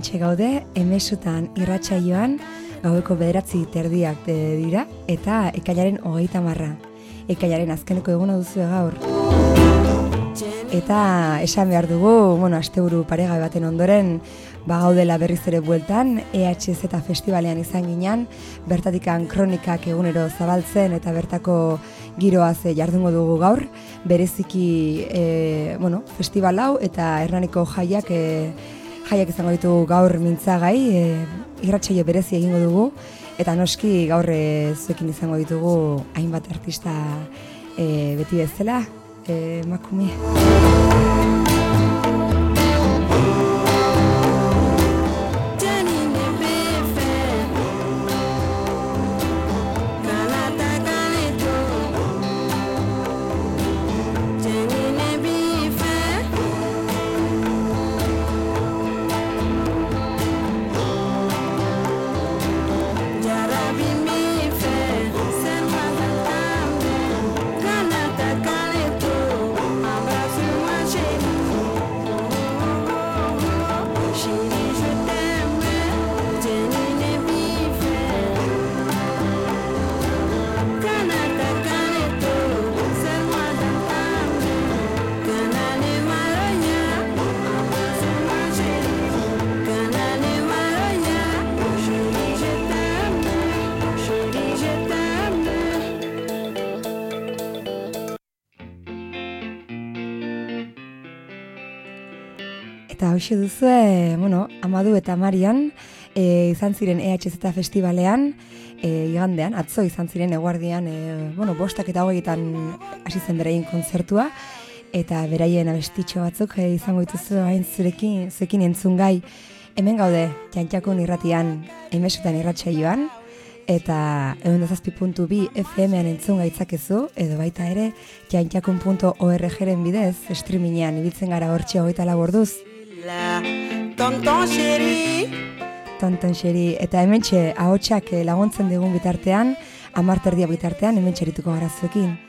hementxe gaude, emesutan irratsaioan, gaueko 9:30 dira, eta ekailaren 30. Ekailaren azkeneko eguna duzue gaur. Eta esan behar dugu, asteburu paregabe baten ondoren, gaudela berriz ere bueltan, EHZ Festivalean izan ginen, bertatikan kronikak egunero zabaltzen eta bertako giroaz jardungo dugu gaur, bereziki festival hau eta Hernaniko jaiak izango ditugu gaur mintzagai, irratsaio berezi egingo dugu, eta noski gaur zuekin izango ditugu hainbat artista beti bezala, emakume. Eta hoxe duzue, Amadu eta Marian izan ziren EHZ Festivalean, igandean, atzo izan ziren eguardian, 5:20 hasi zen beraien kontzertua, eta beraien abestitxo batzuk izango dituzu hain zuekin entzungai. Hemen gaude, Jantxakun irratian, emesutan irratsaioan, eta 107.2 FM-an entzun gaitzakezu, edo baita ere, jantxakun.org-ren bidez, streamingean ibiltzen gara hortxe 24 orduz. Tonton xeri, eta hementxe ahotsak laguntzen digun bitartean, 10:30 bitartean hementxe erituko gara zuekin.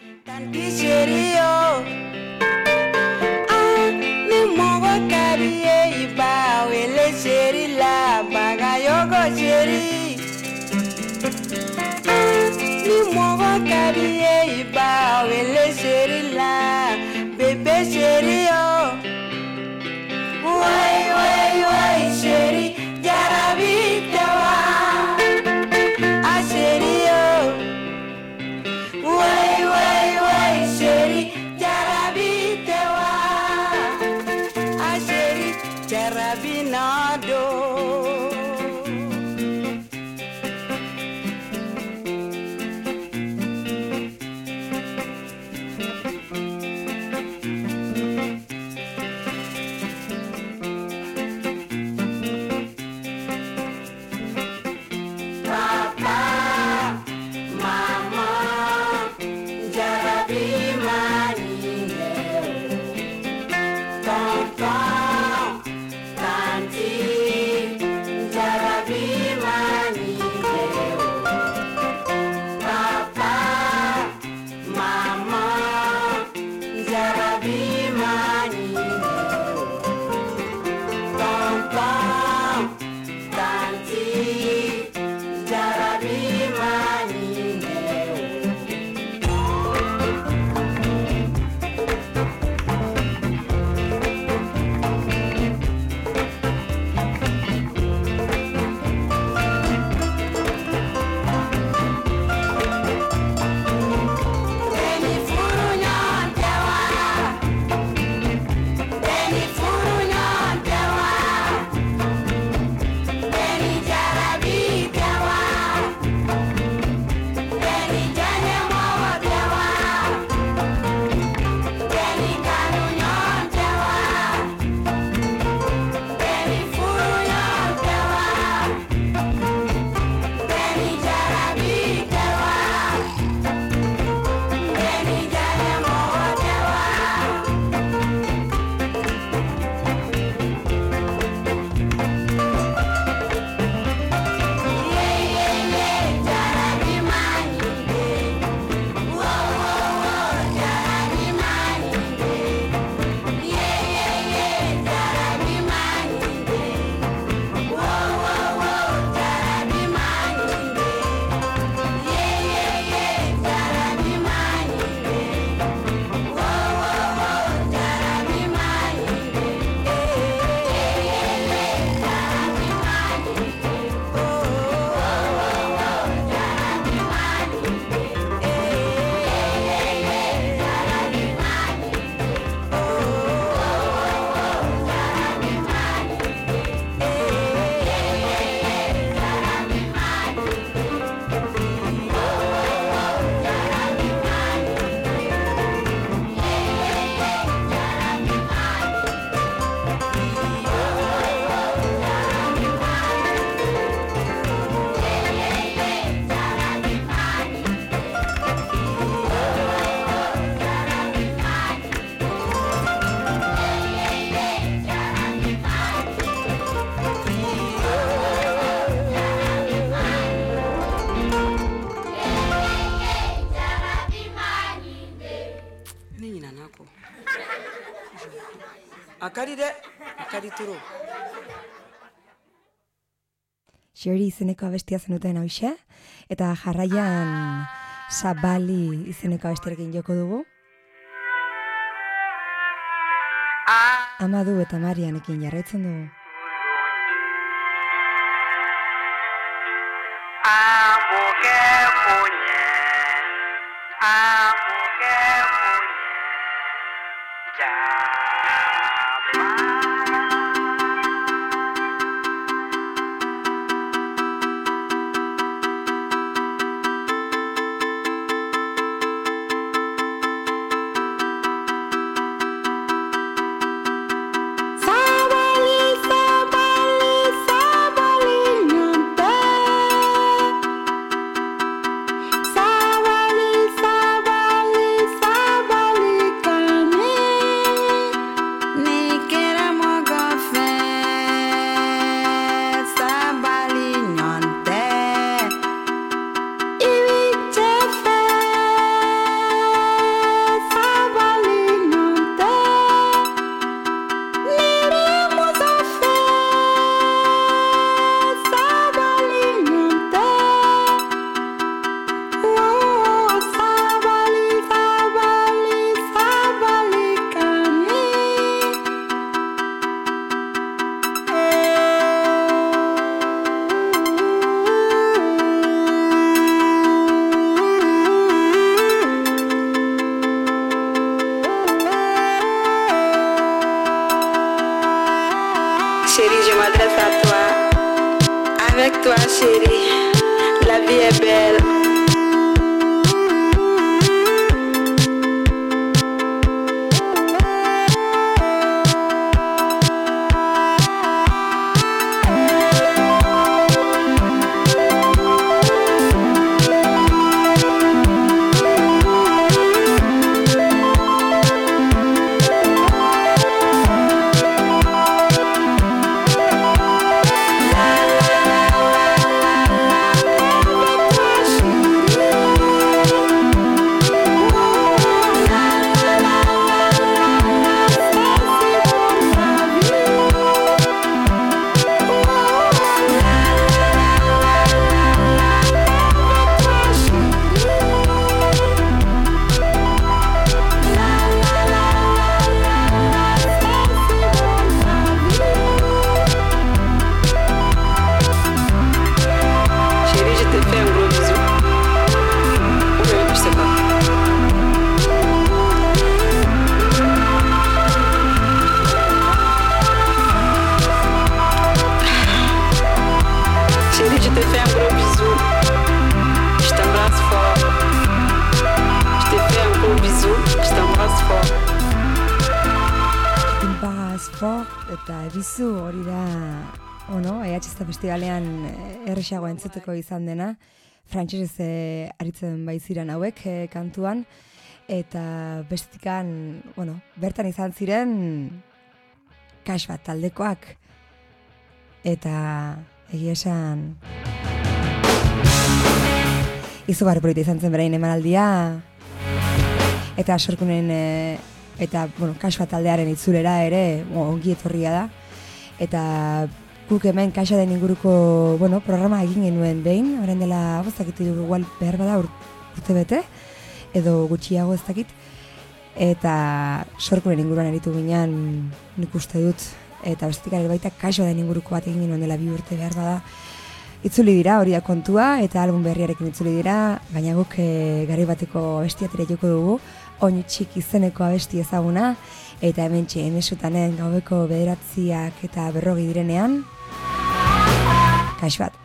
Wai, sheri, jarabite wa. Ah, sheri, oh. Wai, sheri, jarabite wa. Ah, sheri, jarabinado. Akari de, akari turu. Sherry izeneko abestia zenuten hauxe, eta jarraian Sabali izeneko abestiarekin joko dugu. Amadu eta Marianekin jarraitzen dugu. Chérie, je m'adresse à toi. Avec toi, chérie, la vie est belle. Eta bizu hori da, EHZ festivalean erresago entzuteko izan dena, frantsesez aritzen baiziran hauek kantuan, eta bestikan, bertan izan ziren Kax bat taldekoak, eta egia esan izugarri polita izan zen berain emanaldia, eta sorkunen eta, Kax bat taldearen itzulera ere, ongi etorria da. Eta guk hemen Kaxaren inguruko, programa egin genuen behin, orain dela, ez dakit, igual behar bada urte bete, edo gutxiago ez dakit. Eta sorkunen inguruan aritu ginean nik uste dut, eta bestetik ere baita Kaxaren inguruko bat egin genuen dela 2 urte behar bada. Itzuli dira, hori da kontua, eta album berriarekin itzuli dira, baina guk garai bateko abestiatera joko dugu, Oinu txik izeneko abesti ezaguna, eta hementxe emesutanen gaubeko 9 eta 40 direnean, Kax bat.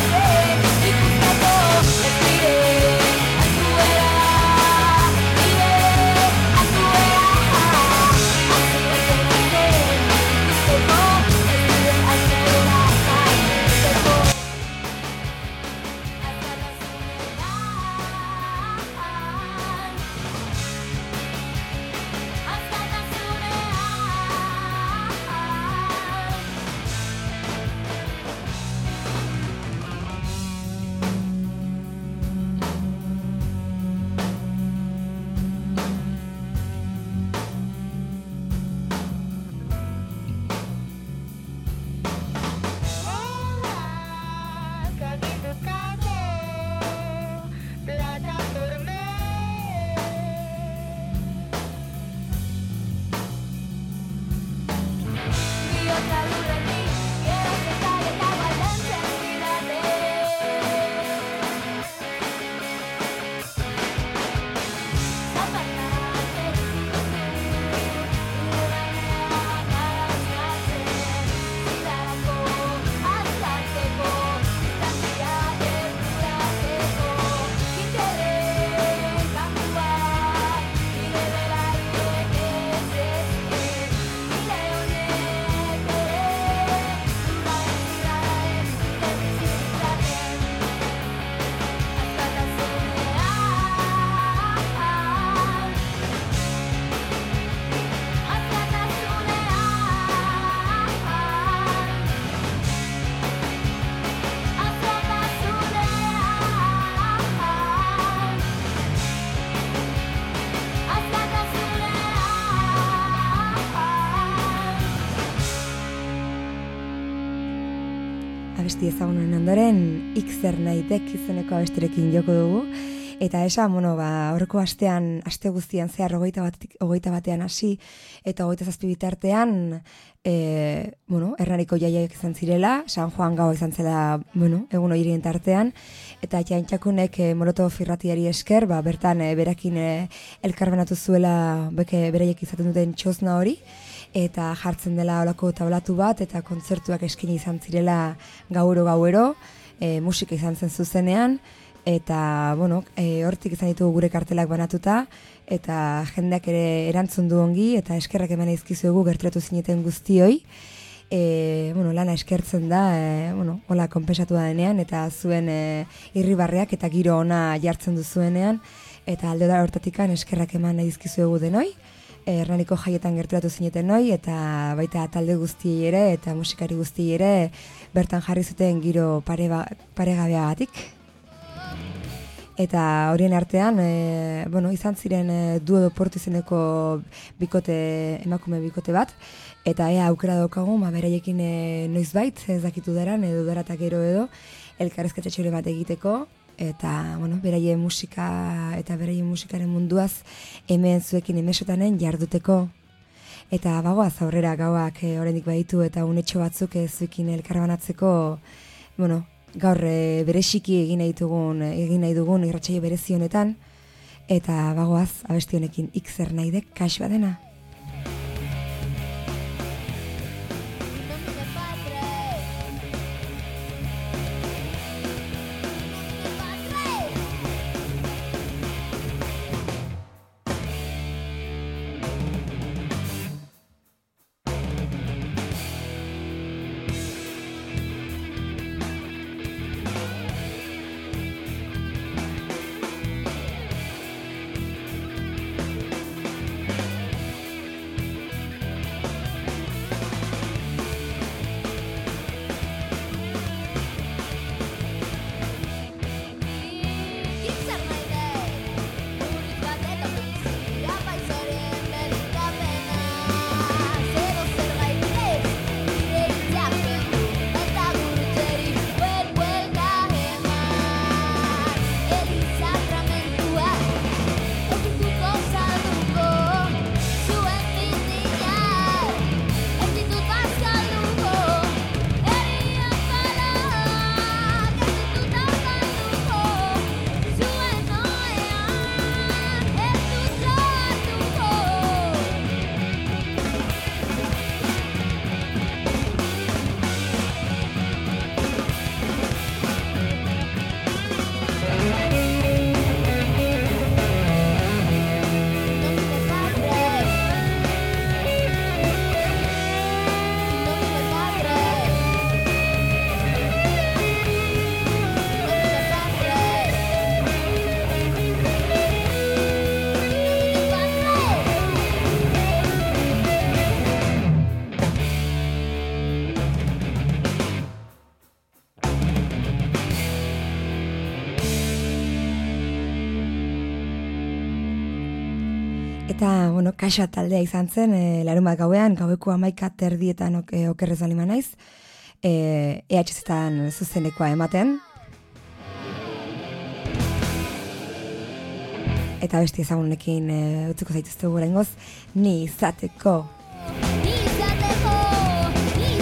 Yeah. abesti ezagunen ondoren Zer nahitek izeneko abestirekin joko dugu. Eta esan, horreko astean, aste guztian zehar 21 batean hasi eta 27 bitartean, Hernaniko jaiak izan zirela, San Juan gaua izan zela, egun horien tartean, eta Jaintxakunek Molotov irratiari esker, bertan berakin elkarbanatu zuela beraiek izaten duten txosna hori, eta jartzen dela olako tablatu bat, eta kontzertuak eskaini izan zirela gauero, musika izan zen zuzenean, eta, hortik izan ditugu gure kartelak banatuta, eta jendeak ere erantzun du ongi, eta eskerrak eman izkizuegu gerturatu zineten guztioi. Lana eskertzen da, hola konpensatu da denean, eta zuen irribarreak eta giro ona jartzen duzuenean, eta alde da hortatikan eskerrak eman izkizuegu denoi, Hernaniko jaietan gerturatu zineten noi, eta baita talde guztiei ere, eta musikari guztiei ere, bertan jarri zuten giro paregabeagatik. Eta horien artean, izan ziren Duo do Porto izeneko emakume bikote bat, eta ea aukera daukagun, beraiekin noizbait, ez dakitu daran, edo daratak edo, elkarrezketa txore bat egiteko, eta, beraien musika eta beraien musikaren munduaz hemen zuekin emesotanen jarduteko. Eta bagoaz aurrera gauak oraindik baditu eta unetxo batzuk zuekin elkarbanatzeko, gaur bereziki egin nahi dugun irratsaio berezi honetan, eta bagoaz abesti honekin Zer nahitek kax badena. Eta, kaxa taldea izan zen, larunbat gauean, gaueko 11:30 okerrez balima naiz, EHZ-etan zuzenekoa ematen. Eta besti ezagunekin utzuko zaituztegu oraingoz, ni izateko. Ni izateko, ni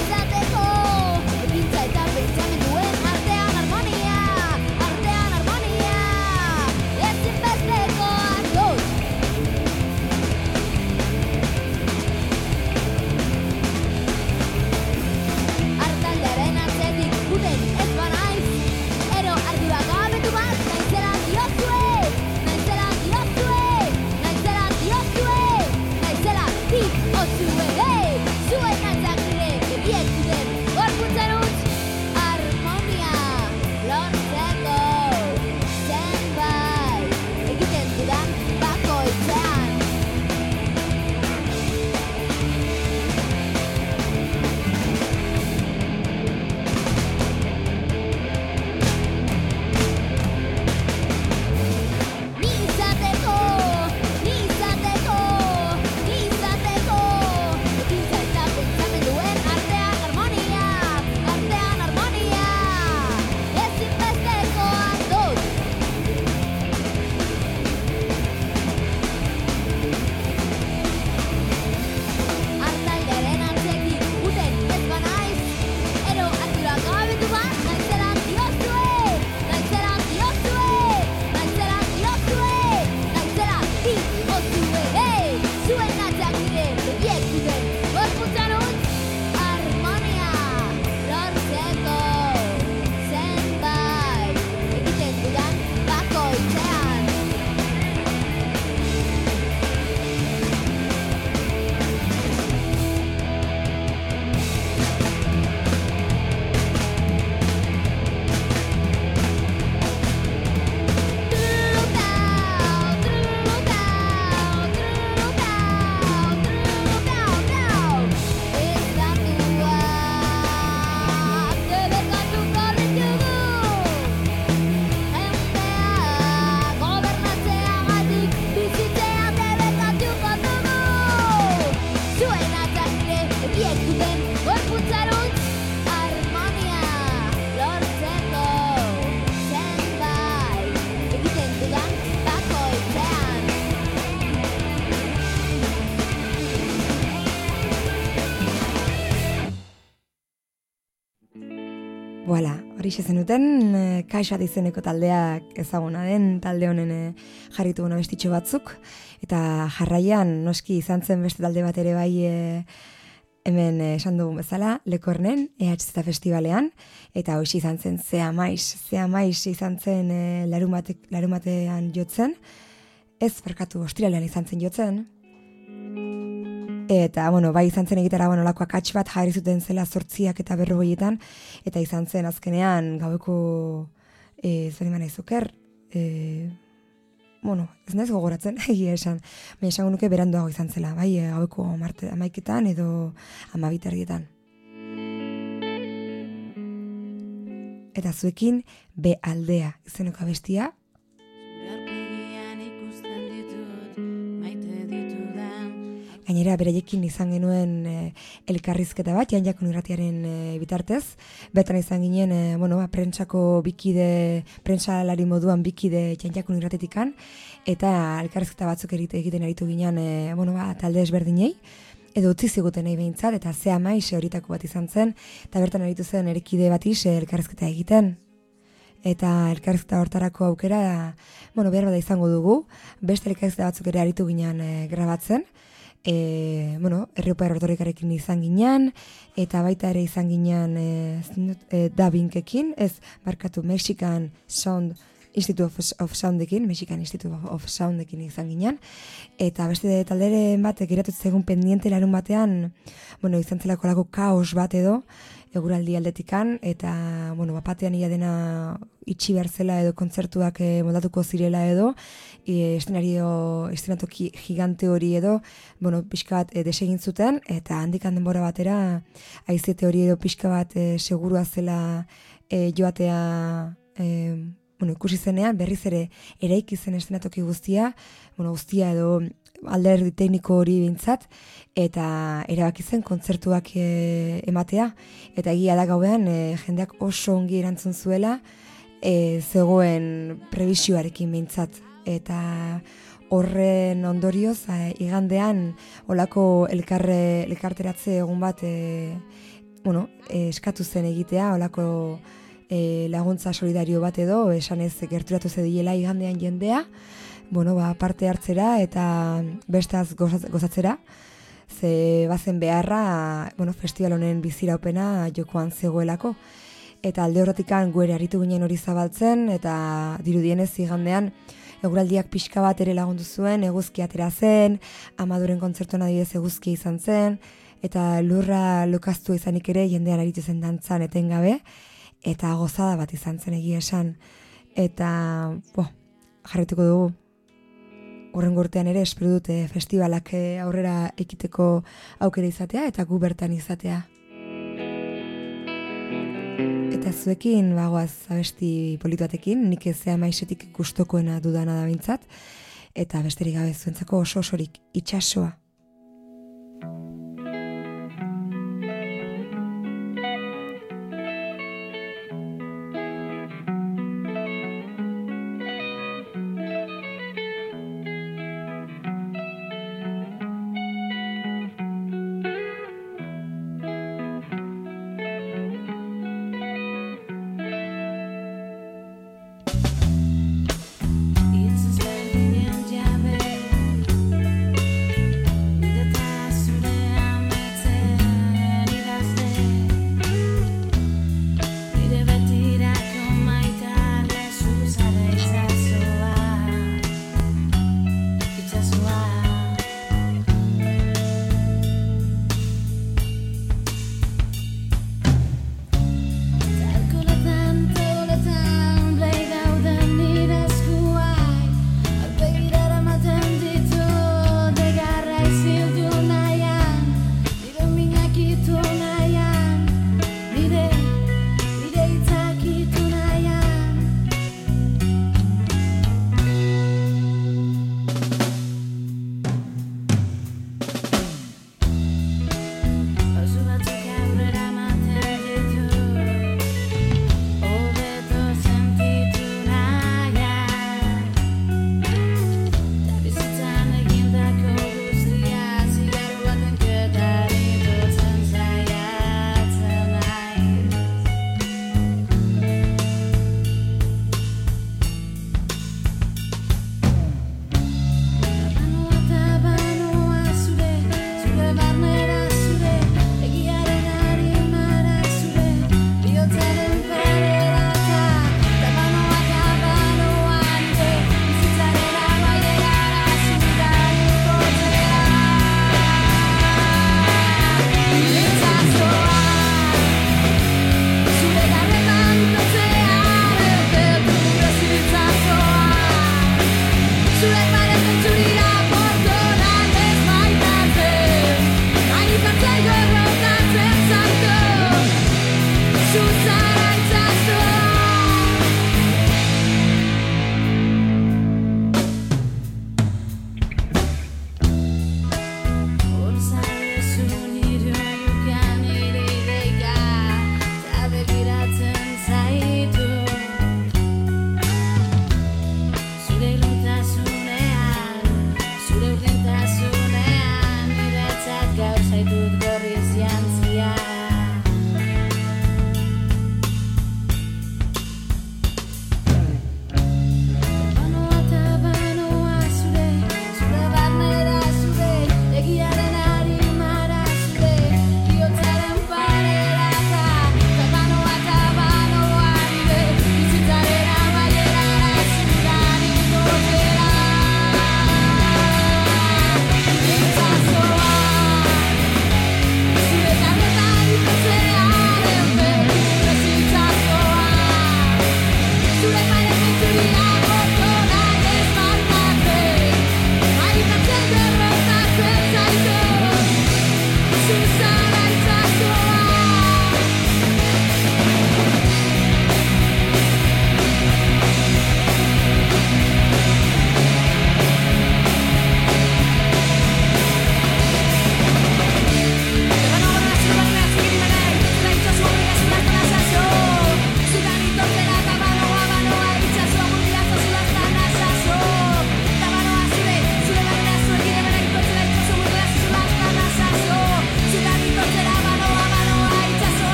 Voilà, hori zenuten, Kaixo bat izeneko taldeak ezaguna den, talde honen jarritu guna bestitxo batzuk, eta jarraian noski izan zen beste talde bat ere bai hemen esan dugun bezala, Lekornen, EHZ Festivalean, eta hoxe izan zen Zea Maiz izan zen larumatean jotzen, ez barkatu ostiralean izan zen jotzen, eta, bai izan zen egitara, lako akats bat jarri zuten zela 8 eta 40etan, eta izan zen azkenean gaueko, zari mana izuker, ez naiz gogoratzen, egia esan, baina esango nuke beranduago izan zela, bai, gaueko 11etan edo 12etan. Eta zuekin, B aldea izeneko abestia, gainera beraiekin izan genuen elkarrizketa bat, Jan-Jakun Irratiaren bitartez. Bertan izan ginen, prentsako bikide, prentsalari moduan bikide Jan-Jakun Irratetikan, eta elkarrizketa batzuk egiten aritu ginen, talde ezberdinei, edo utzi ziguten nahi behintzat, eta Zea Maiz horitako bat izan zen, eta bertan aritu zen erikide bat elkarrizketa egiten. Eta elkarrizketa hortarako aukera, behar bada izango dugu, beste elkarrizketa batzuk ere aritu ginen grabatzen, Herriopa Erretorikarekin izan ginen, eta baita ere izan ginen dubbingekin, Mexican Sound Institute of Soundekin, Mexican Institute of Soundekin izan ginen, eta beste talderen bat geratu zegoen pendiente larun batean, izan zelako lako kaos bat edo, eguraldi aldetikan, eta, batean ia dena itxi behar zela edo kontzertuak moldatuko zirela edo, estrenatoki gigante hori edo, pixka bat desegin zuten, eta handikan denbora batera, haizete hori edo pixka bat segurua zela joatea, ikusi zenean, berriz ere eraiki zen estrenatoki guztia edo alderdi tekniko hori bintzat, eta erabaki zen kontzertuak ematea, eta egia da gauean jendeak oso ongi erantzun zuela, zegoen prebisioarekin bintzat, eta horren ondorioz, igandean olako elkarteratze egun bat eskatu zen egitea, olako laguntza solidario bat edo, esanez gerturatu zediela igandean jendea, parte hartzera eta bestaz gozatzera, ze bazen beharra, festival honen biziraupena jokoan zegoelako. Eta alde horretikan guere aritu ginen hori zabaltzen, eta dirudienez igandean eguraldiak pixka bat ere lagundu zuen, eguzki atera zen, Amaduren kontzertuan adibidez eguzki izan zen, eta lurra lokaztu izanik ere jendean aritu zen dantzan etengabe, eta gozada bat izan zen egia esan. Eta, jarrituko dugu. Horren urtean ere espero dute festivalak aurrera ekiteko aukera izatea eta gu bertan izatea. Eta zuekin bagoaz abesti politu batekin, nik Zea Maizetik gustokoena dudana da bintzat, eta besterik gabe zuentzako oso-osorik itxasoa.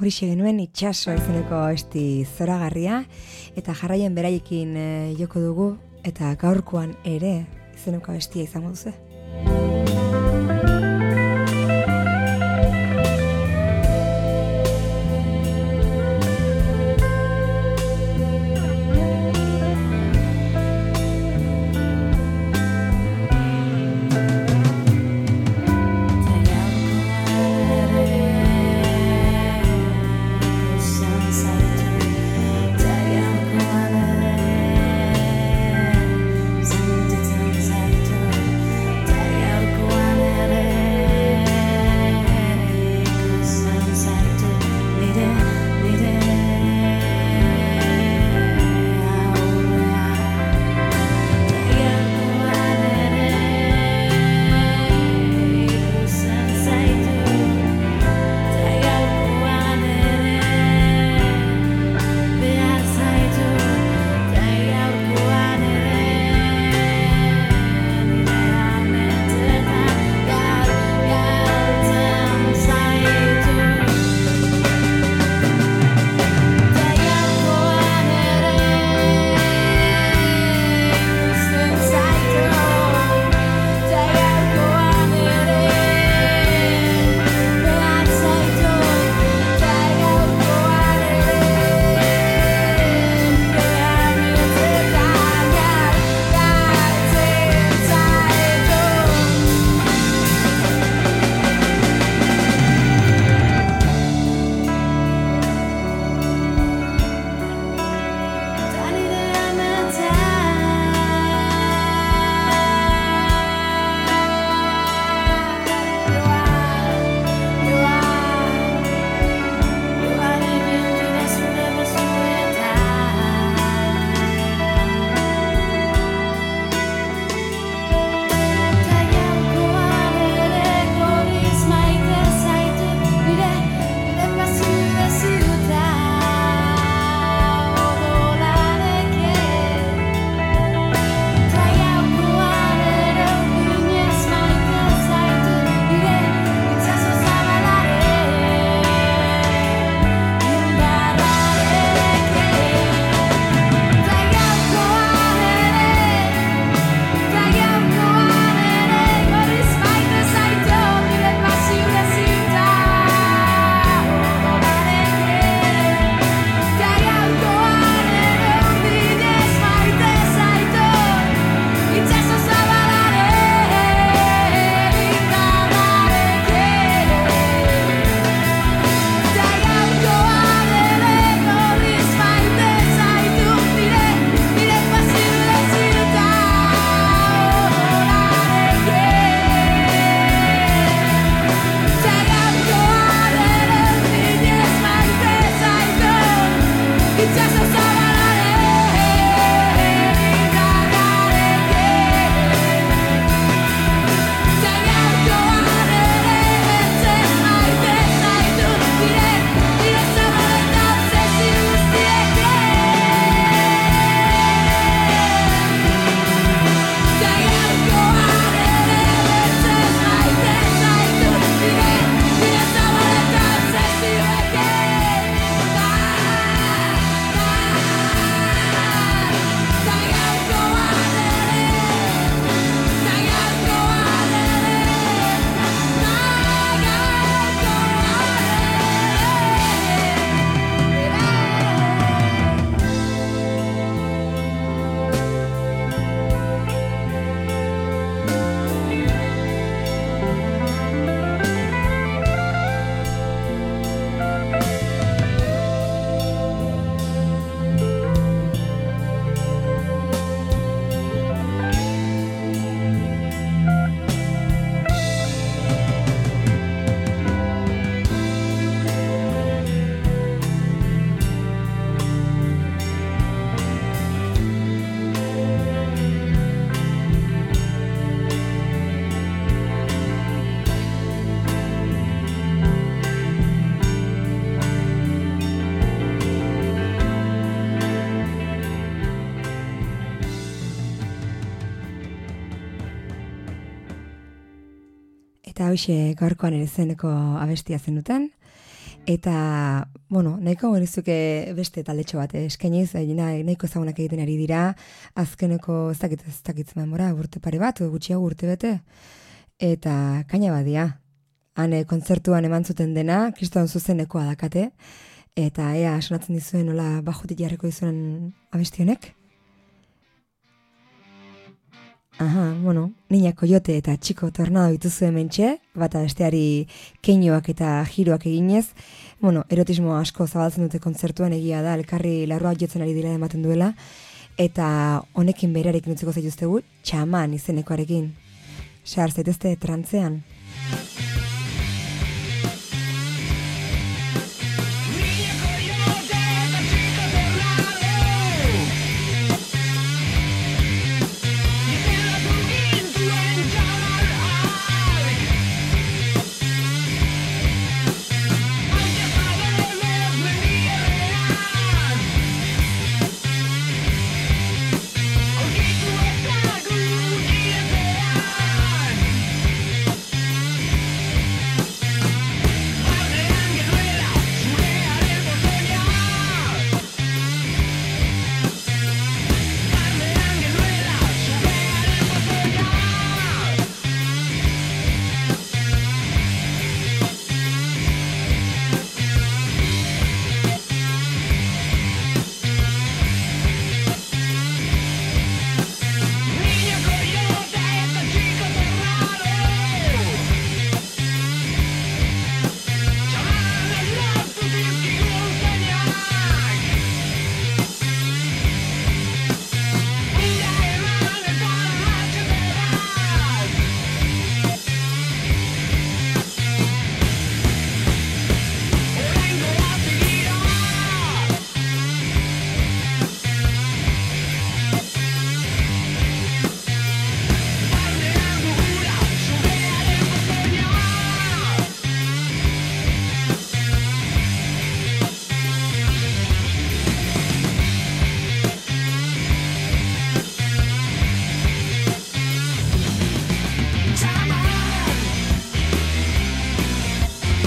horixe genuen itxaso izeneko abesti zoragarria, eta jarraien beraiekin joko dugu, eta gaurkoan ere izeneko abestia izango duzu. Eta hoxe gaurkoan ere zeneko abestia zenuten. Eta, bueno, nahiko genizuke beste taldetxo bat eskainiz, nahiko ezagunak egiten ari dira, azkeneko ez dakit memora, urte pare bat, gutxiago urte bete, eta kaina badia. Han kontzertuan eman zuten dena, kriston zuzenekoa dakate, eta ea sonatzen dizuen nola bajutik jarriko dizuen abesti honek. Aha, bueno, Niña Koyote eta Txiko Tornado dituzu hementxe, bata besteari keinuak eta giroak eginez. Bueno, erotismo asko zabaltzen dute kontzertuan, egia da, elkarri larroak jotzen ari dira ematen duela, eta honekin berarekin utziko zaituztegu, Txaman izenekoarekin. Sar zaitezte trantzean.